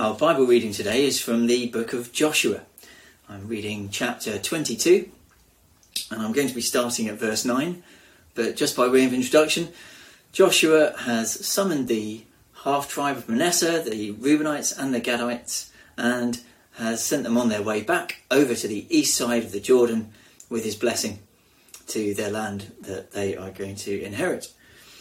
Our Bible reading today is from the book of Joshua. I'm reading chapter 22 and I'm going to be starting at verse 9. But just by way of introduction, Joshua has summoned the half-tribe of Manasseh, the Reubenites and the Gadites, and has sent them on their way back over to the east side of the Jordan with his blessing to their land that they are going to inherit.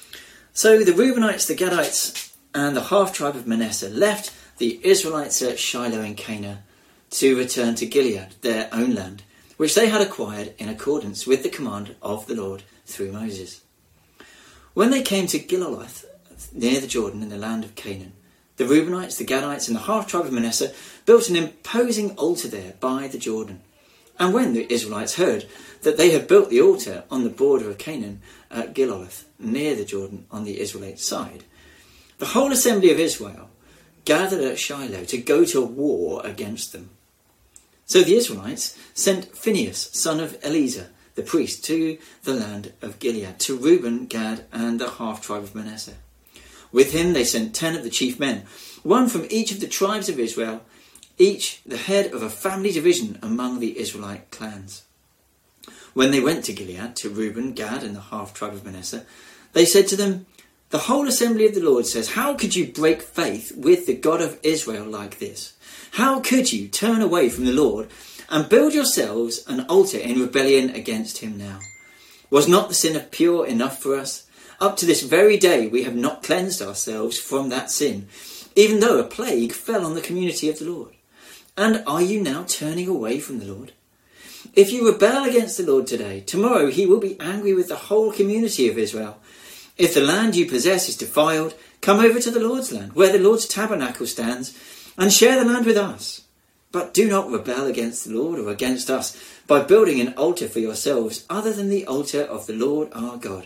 So the Reubenites, the Gadites and the half-tribe of Manasseh left the Israelites at Shiloh in Canaan to return to Gilead, their own land, which they had acquired in accordance with the command of the Lord through Moses. When they came to Gilead, near the Jordan in the land of Canaan, the Reubenites, the Gadites and the half-tribe of Manasseh built an imposing altar there by the Jordan. And when the Israelites heard that they had built the altar on the border of Canaan at Gilead, near the Jordan on the Israelite side, the whole assembly of Israel gathered at Shiloh to go to war against them. So the Israelites sent Phinehas, son of Eleazar, the priest, to the land of Gilead, to Reuben, Gad, and the half-tribe of Manasseh. With him they sent 10 of the chief men, one from each of the tribes of Israel, each the head of a family division among the Israelite clans. When they went to Gilead, to Reuben, Gad, and the half-tribe of Manasseh, they said to them, "The whole assembly of the Lord says, how could you break faith with the God of Israel like this? How could you turn away from the Lord and build yourselves an altar in rebellion against him now? Was not the sin of Peor enough for us? Up to this very day we have not cleansed ourselves from that sin, even though a plague fell on the community of the Lord. And are you now turning away from the Lord? If you rebel against the Lord today, tomorrow he will be angry with the whole community of Israel. If the land you possess is defiled, come over to the Lord's land, where the Lord's tabernacle stands, and share the land with us. But do not rebel against the Lord or against us by building an altar for yourselves other than the altar of the Lord our God."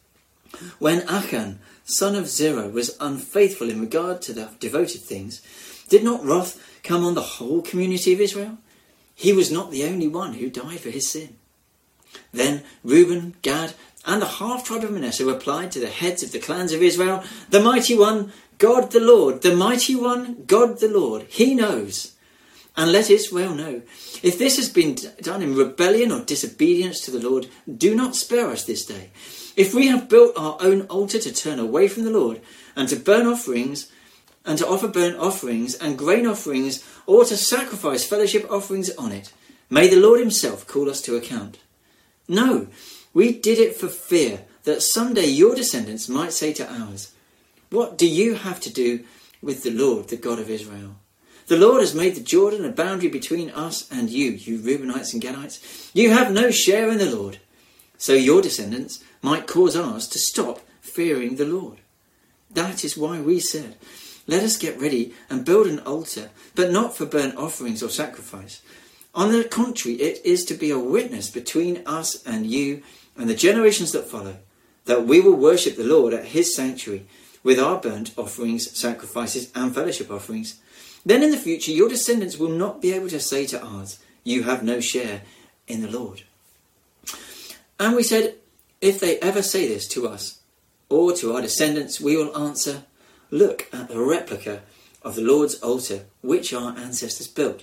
When Achan, son of Zerah, was unfaithful in regard to the devoted things, did not wrath come on the whole community of Israel? He was not the only one who died for his sin. Then Reuben, Gad, and the half-tribe of Manasseh replied to the heads of the clans of Israel, "The mighty one, God the Lord, the mighty one, God the Lord, he knows. And let Israel know, if this has been done in rebellion or disobedience to the Lord, do not spare us this day. If we have built our own altar to turn away from the Lord, and to burn offerings, and to offer burnt offerings and grain offerings, or to sacrifice fellowship offerings on it, may the Lord himself call us to account. No, we did it for fear that someday your descendants might say to ours, 'What do you have to do with the Lord, the God of Israel? The Lord has made the Jordan a boundary between us and you Reubenites and Gadites. You have no share in the Lord.' So your descendants might cause ours to stop fearing the Lord. That is why we said, 'Let us get ready and build an altar, but not for burnt offerings or sacrifice. On the contrary, it is to be a witness between us and you and the generations that follow, that we will worship the Lord at his sanctuary with our burnt offerings, sacrifices and fellowship offerings. Then in the future your descendants will not be able to say to ours, 'You have no share in the Lord.'" And we said, if they ever say this to us or to our descendants, we will answer, "Look at the replica of the Lord's altar which our ancestors built,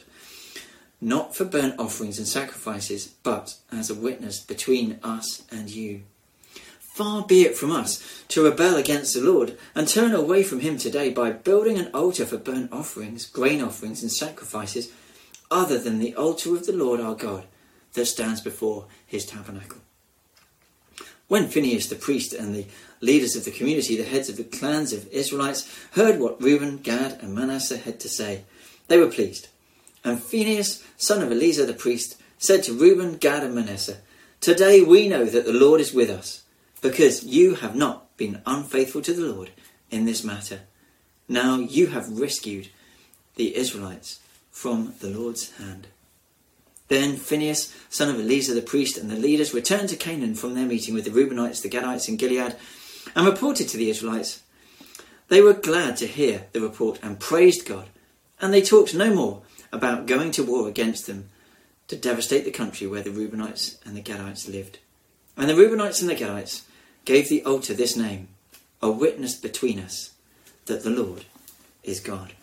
not for burnt offerings and sacrifices, but as a witness between us and you. Far be it from us to rebel against the Lord and turn away from him today by building an altar for burnt offerings, grain offerings and sacrifices other than the altar of the Lord our God that stands before his tabernacle." When Phinehas the priest and the leaders of the community, the heads of the clans of Israelites, heard what Reuben, Gad and Manasseh had to say, they were pleased. And Phinehas, son of Eleazar the priest, said to Reuben, Gad and Manasseh, "Today we know that the Lord is with us, because you have not been unfaithful to the Lord in this matter. Now you have rescued the Israelites from the Lord's hand." Then Phinehas, son of Eleazar the priest, and the leaders returned to Canaan from their meeting with the Reubenites, the Gadites and Gilead, and reported to the Israelites. They were glad to hear the report and praised God, and they talked no more about going to war against them to devastate the country where the Reubenites and the Gadites lived. And the Reubenites and the Gadites gave the altar this name, "A witness between us that the Lord is God."